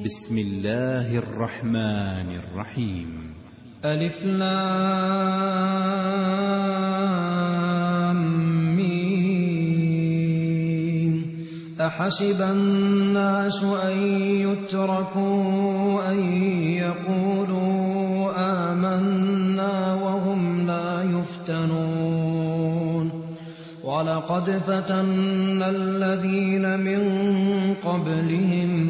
بسم الله الرحمن الرحيم. ألف لام ميم. أحسب الناس أن يتركوا أن يقولوا آمنا وهم لا يفتنون ولقد فتنا الذين من قبلهم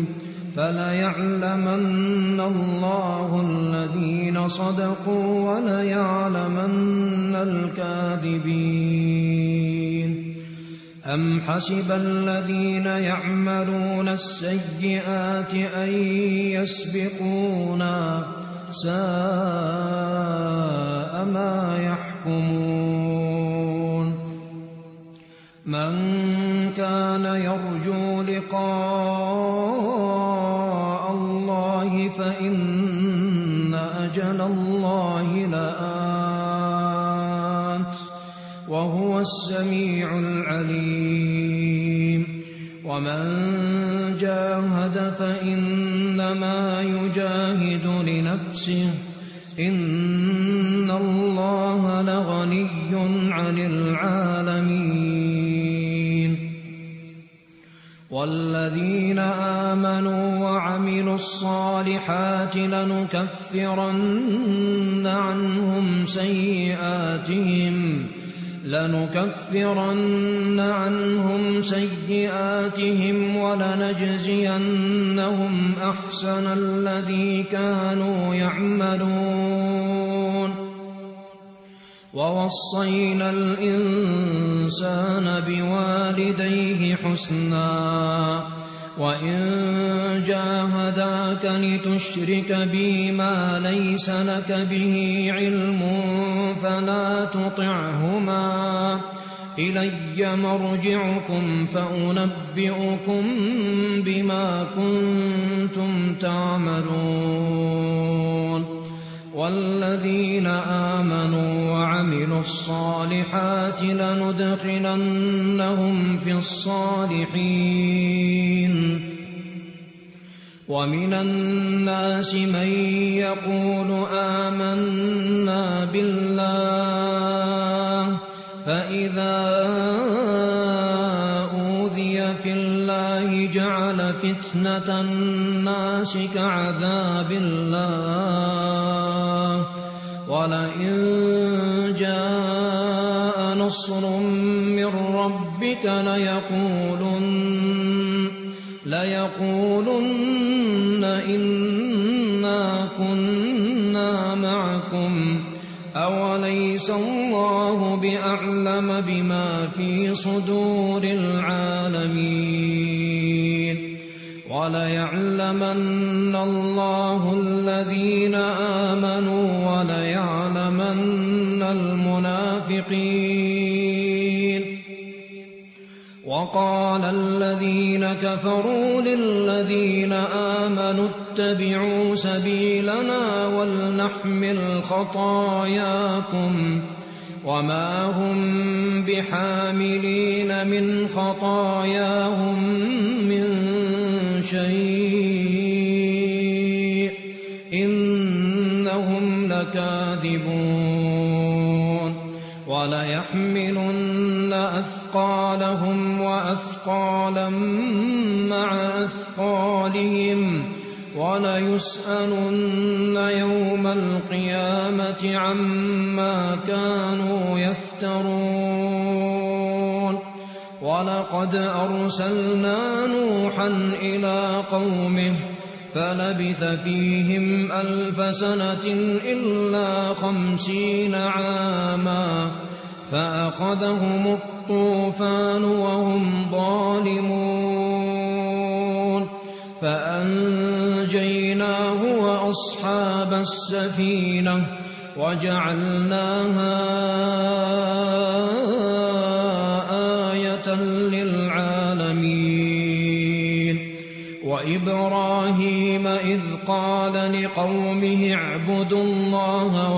فليعلمن الله الذين صدقوا وليعلمن الكاذبين. أم حسب الذين يعملون السيئات أن يسبقونا ساء ما يحكمون. من كان يرجو لقاء الله فإن أجل الله لآت وهو السميع العليم. ومن جاهد فإنما يجاهد لنفسه إن الله لغني عن العالمين. والذين آمنوا وعملوا الصالحات لنكفرن عنهم سيئاتهم ولنجزينهم أحسن الذي كانوا يعملون. ووصينا الإنسان بوالديه حسنا وإن جاهداك لتشرك بي ما ليس لك به علم فلا تطعهما إلي مرجعكم فأنبئكم بما كنتم تعملون. والذين آمنوا وعملوا الصالحات لندخلنهم في الصالحين. ومن الناس من يقول آمنا بالله فإذا أوذي في الله جعل فتنة الناس كعذاب الله ولئن جاء نصر من ربك ليقولن إنا كنا معكم أوليس الله بأعلم بما في صدور العالمين. وليعلمن الله الذين آمنوا وليعلمن المنافقين. وقال الذين كفروا للذين آمنوا اتبعوا سبيلنا ولنحمل خطاياكم وما هم بحاملين من خطاياهم من شيء إنهم لكاذبون. وليحملن أثقالهم وأثقالا مع أثقالهم وليسألن يوم القيامة عما كانوا يفترون. ولقد أرسلنا نوحا إلى قومه فلبث فيهم 1000 سنة إلا 50 عاما فأخذهم الطوفان وهم ظالمون فأنجيناه وأصحاب السفينة وجعلناها آية للعالمين. وإبراهيم إذ قال لقومه اعبدوا الله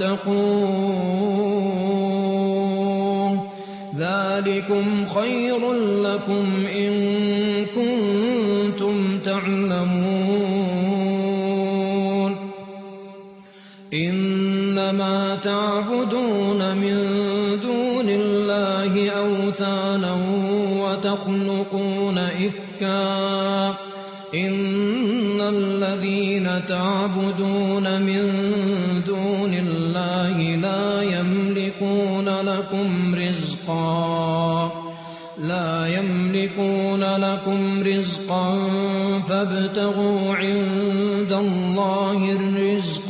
واتقوه ذلكم خير لكم إن كنتم تعلمون. إنما تعبدون من دون الله أوثانا وتخلقون إفكا إن الذين تعبدون من دون الله لا يملكون لكم رزقا فابتغوا عند الله الرزق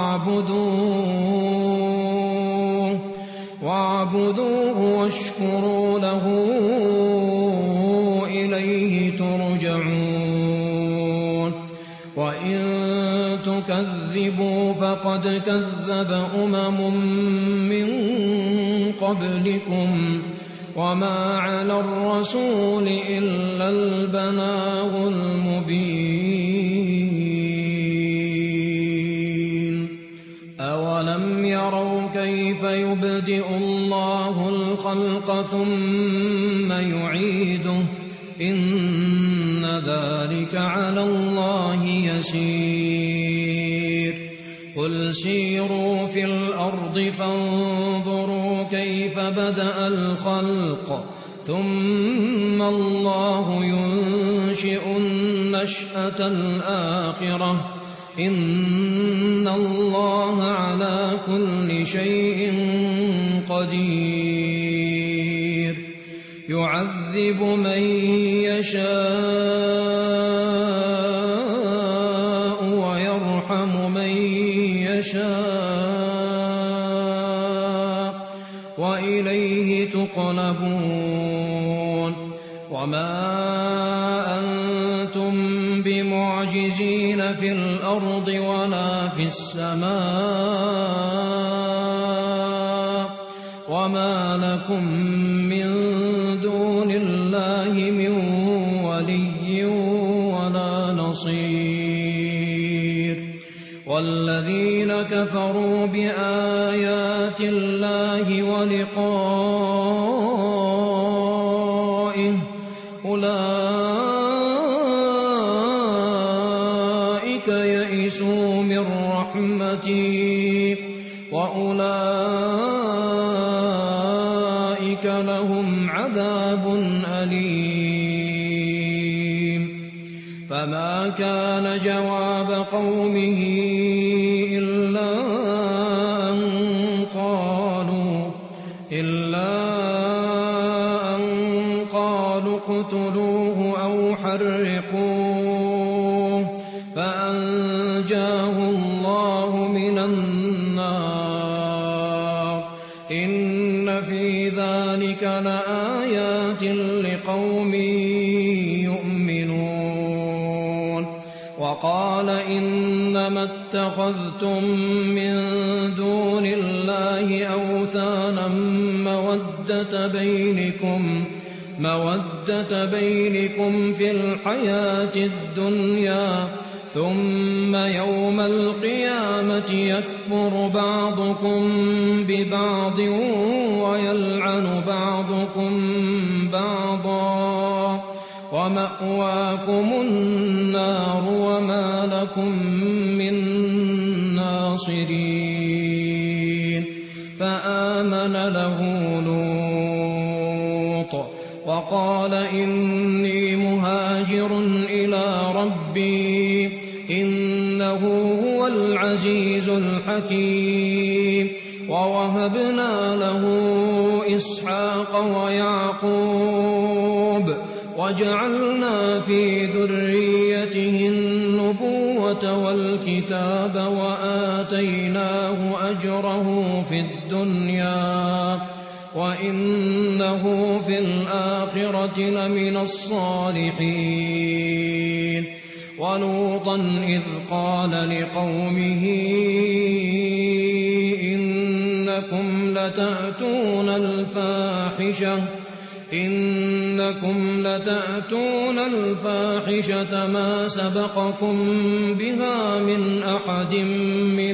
واعبدوه واشكروا له إليه ترجعون وإن تكذبوا فقد كذب من قبلكم وما على الرسول إلا البلاغ المبين أولم يروا كيف يبدئ الله الخلق ثم يعيده إن ذلك على الله يسير قل سيروا في الأرض فانظروا كيف بدأ الخلق ثم الله ينشئ النشأة الآخرة إن الله على كل شيء قدير يعذب من يشاء ويرحم من يشاء وإليه تقلبون وما أنتم بمعجزين في الأرض ولا في السماء وما لكم من دون الله من ولي ولا نصير والذين كفروا بآيات الله ولقائه أولئك يئسوا من رحمتي وأولئك لهم عذاب أليم فما كان جواب قومه إلا أن قالوا اقتلوه أو حرقوه فأنجاه الله من النار إن في ذلك لآيات لقوم يؤمنون وقال إنما اتخذتم من دون الله أوثانا مودة بينكم في الحياة الدنيا ثم يوم القيامة يكفر بعضكم ببعض ويلعن بعضكم بعضا ومأواكم النار وما لكم من ناصرين فآمن له لوط وقال إني مهاجر إلى ربي إنه هو العزيز الحكيم ووهبنا له إسحاق ويعقوب وجعلنا في ذريته النبوة والكتاب وآتيناه أجره في الدنيا وإنه في الآخرة لمن الصالحين ولوطا إذ قال لقومه إنكم لتأتون الفاحشة ما سبقكم بها من أحد من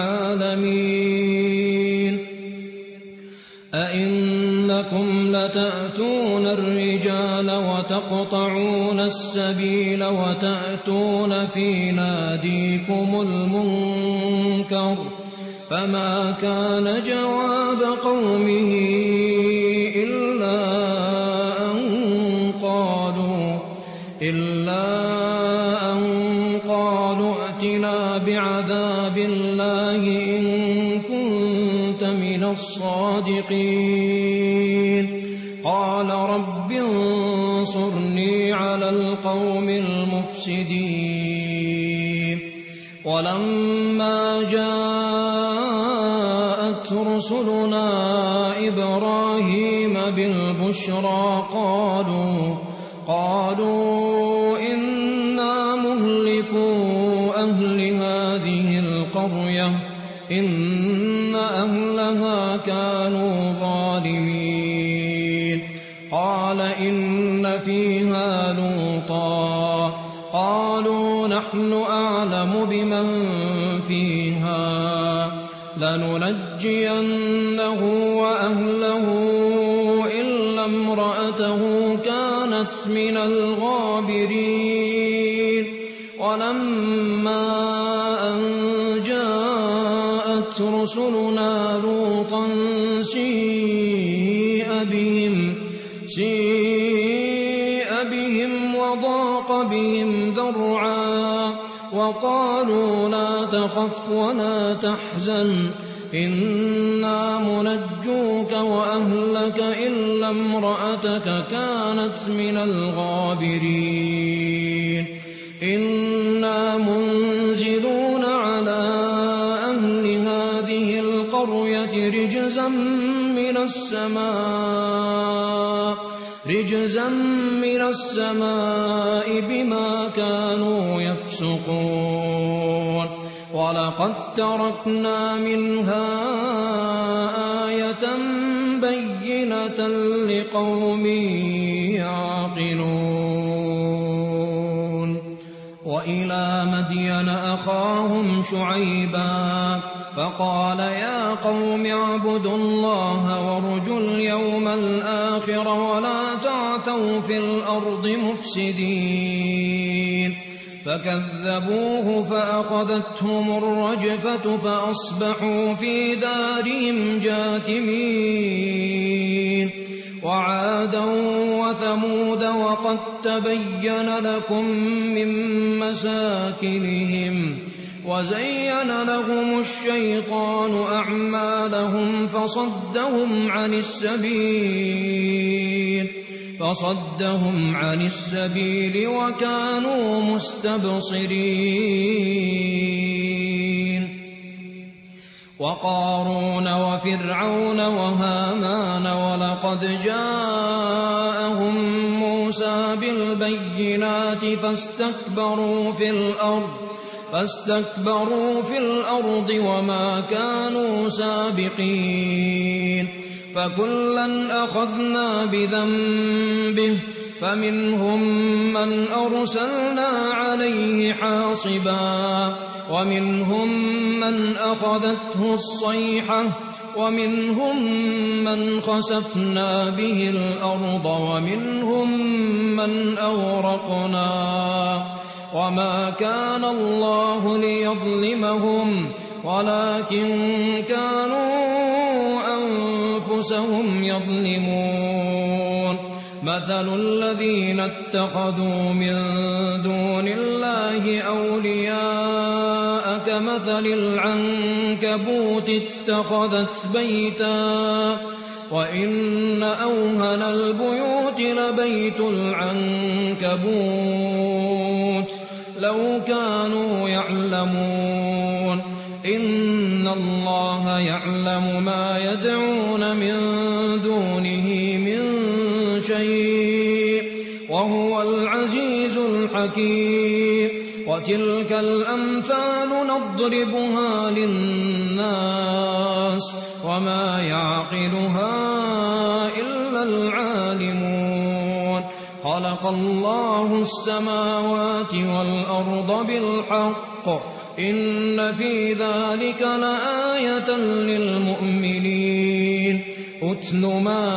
العالمين أئنكم لتأتون الرجال وتقطعون السبيل وتأتون في ناديكم المنكر فما كان جواب قومه إلا أن قالوا ائتنا بعذاب الله إن كنت من الصادقين قال رب انصرني على القوم المفسدين ولما جاءت رسلنا إبراهيم بالبشرى قالوا إنا مهلكو أهل هذه القرية إن أهلها كانوا ظالمين قال إن فيها لوطا قالوا نحن أعلم بمن فيها لننجينه وأهله إلا امرأته كانت من الغابرين ولما أن جاءت رسلنا لوطا سيء بهم وضاق بهم ذرعا وقالوا لا تخف ولا تحزن إنا منجوك وأهلك إلا امرأتك كانت من الغابرين إنا منزلون على أهل هذه القرية رجزا من السماء بما كانوا يفسقون ولقد تركنا منها آية بينة لقوم يعقلون وإلى مدين أخاهم شعيبا فقال يا قوم اعبدوا الله وارجوا اليوم الآخر ولا تعثوا في الأرض مفسدين فكذبوه فأخذتهم الرجفة فأصبحوا في دارهم جاثمين وعادا وثمود وقد تبين لكم من مساكنهم وزين لهم الشيطان أعمالهم فصدهم عن السبيل وكانوا مستبصرين وقارون وفرعون وهامان ولقد جاءهم موسى بالبينات فاستكبروا في الأرض وما كانوا سابقين فكلا أخذنا بذنبه فمنهم من أرسلنا عليه حاصبا ومنهم من أخذته الصيحة ومنهم من خسفنا به الأرض ومنهم من أغرقنا وما كان الله ليظلمهم ولكن كانوا أنفسهم يظلمون مثل الذين اتخذوا من دون الله أولياء كمثل العنكبوت اتخذت بيتا وإن أوهن البيوت لبيت العنكبوت لو كانوا يعلمون إن الله يعلم ما يدعون من دونه من شيء وهو العزيز الحكيم وتلك الأمثال نضربها للناس وما يعقلها إلا العالمون خلق الله السماوات والأرض بالحق إن في ذلك لآية للمؤمنين أتل ما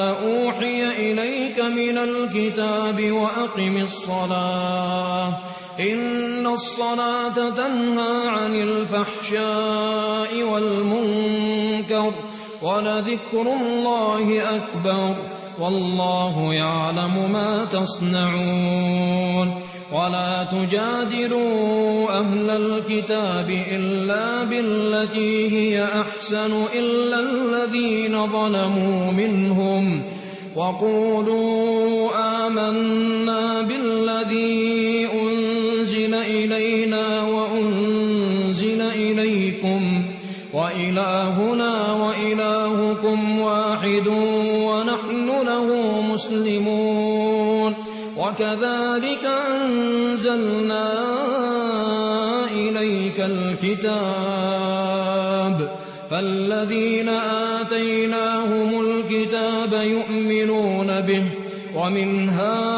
أوحي إليك من الكتاب وأقم الصلاة إن الصلاة تنهى عن الفحشاء والمنكر ولذكر الله أكبر والله يعلم ما تصنعون ولا تجادلوا أهل الكتاب إلا بالتي هي أحسن إلا الذين ظلموا منهم وقولوا آمنا بالذي أنزل إلينا وأنزل إليكم وإلهنا وإلهكم واحد ونحن له مسلمون وكذلك أنزلنا إليك الكتاب فالذين آتيناهم الكتاب يؤمنون به ومن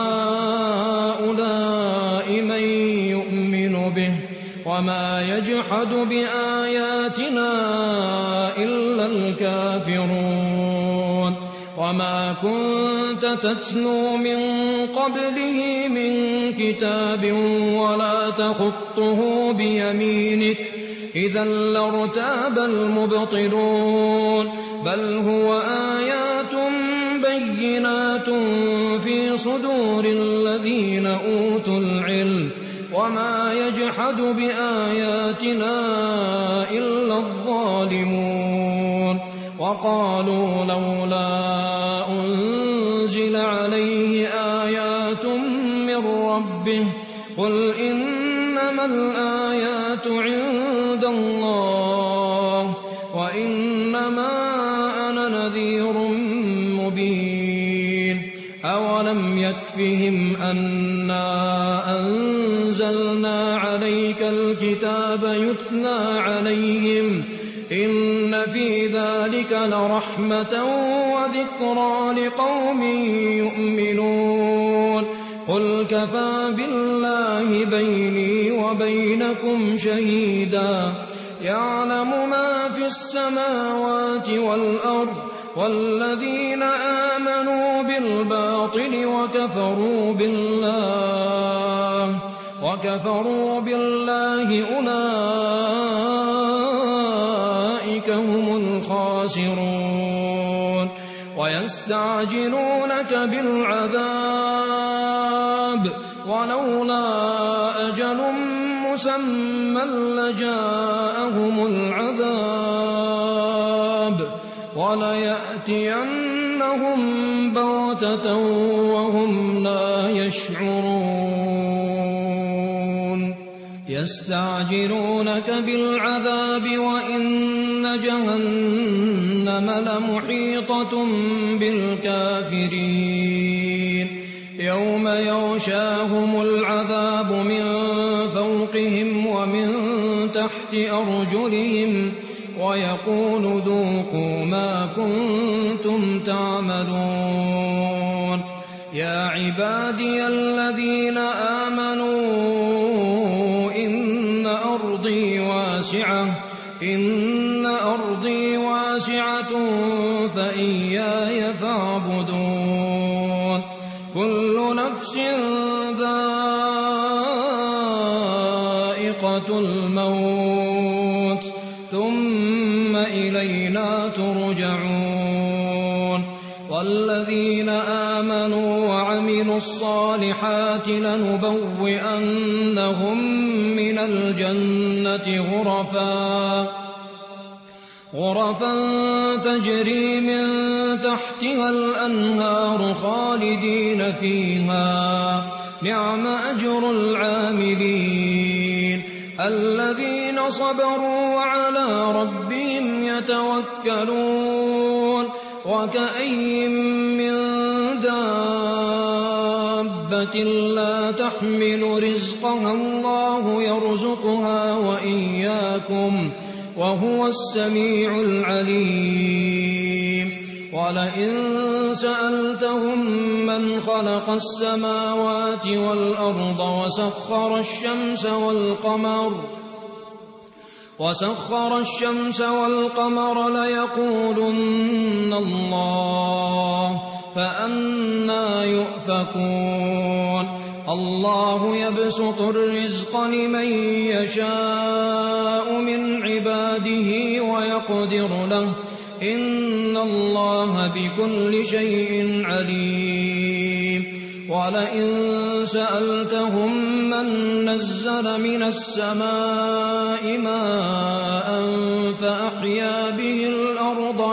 هؤلاء من يؤمن به وما يجحد بآياتنا إلا الكافرون وما كنت تتلو من قبله من كتاب ولا تخطه بيمينك إذا لارتاب المبطلون بل هو آيات بينات في صدور الذين أوتوا العلم وما يجحد بآياتنا إلا الظالمون وقالوا لولا أنزل عليه آيات من ربه قل إنما الآيات عند الله وإنما أنا نذير مبين أولم يكفهم أنا أنزلنا عليك الكتاب يتلى عليهم إن في ذلك لرحمة وذكرى لقوم يؤمنون قل كفى بالله بيني وبينكم شهيدا يعلم ما في السماوات والأرض والذين آمنوا بالباطل وكفروا بالله أولئك هم الخاسرون ويستعجلونك بالعذاب ولولا أجل مسمى لجاءهم العذاب وليأتينهم بغتة وهم لا يشعرون يستعجلونك بالعذاب وإن جهنم لمحيطة بالكافرين يوم يغشاهم العذاب من فوقهم ومن تحت أرجلهم ويقول ذوقوا ما كنتم تعملون يا عبادي الذين آمنوا إن أرضي واسعة فإياي فاعبدون كل نفس ذائقة الموت ثم إلينا ترجعون والذين آمنوا وعملوا الصالحات لنبوئنهم من الجنة غرفا تجري من تحتها الأنهار خالدين فيها نعم أجر العاملين الذين صبروا وعلى ربهم يتوكلون وكأي من دابة لا تحمل رزقها الله يرزقها وإياكم وهو السميع العليم ولئن سألتهم من خلق السماوات والأرض وسخر الشمس والقمر ليقولن الله فأنى يؤفكون الله يبسط الرزق لمن يشاء من عباده ويقدر له إن الله بكل شيء عليم ولئن سألتهم من نزل من السماء ماء فأحيا به الأرض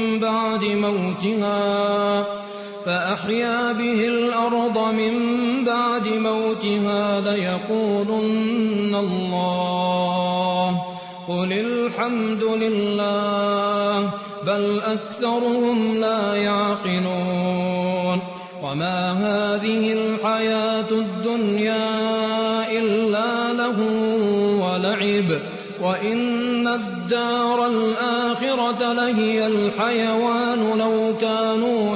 من بعد موتها ليقولن الله قل الحمد لله بل أكثرهم لا يعقلون وما هذه الحياة الدنيا إلا لهو ولعب وإن الدار الآخرة لهي الحيوان لو كانوا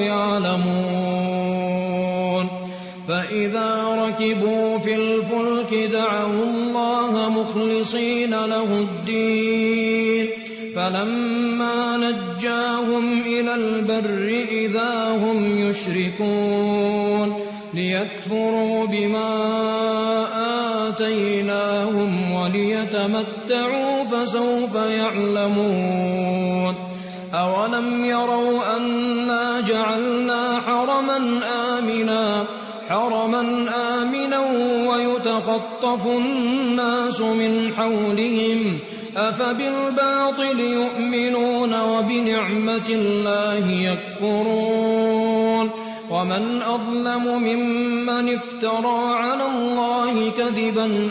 يعلمون فإذا ركبوا في الفلك دعوا الله مخلصين له الدين فلما نجاهم إلى البر إذا هم يشركون ليكفروا بما آتيناهم وليتمتعوا فسوف يعلمون أولم يروا أنا جعلنا حرما آمنا ويتخطف الناس من حولهم أفبالباطل يؤمنون وبنعمة الله يكفرون ومن أظلم ممن افترى على الله كذبا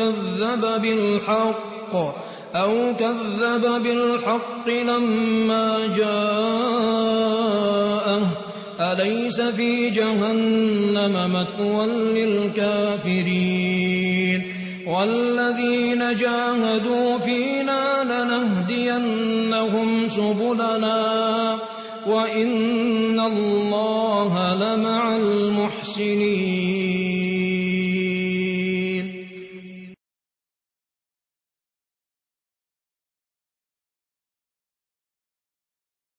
أو كذب بالحق لما جاءه أليس في جهنم مثوى للكافرين والذين جاهدوا فينا لنهدينهم سبلنا وإن الله لمع المحسنين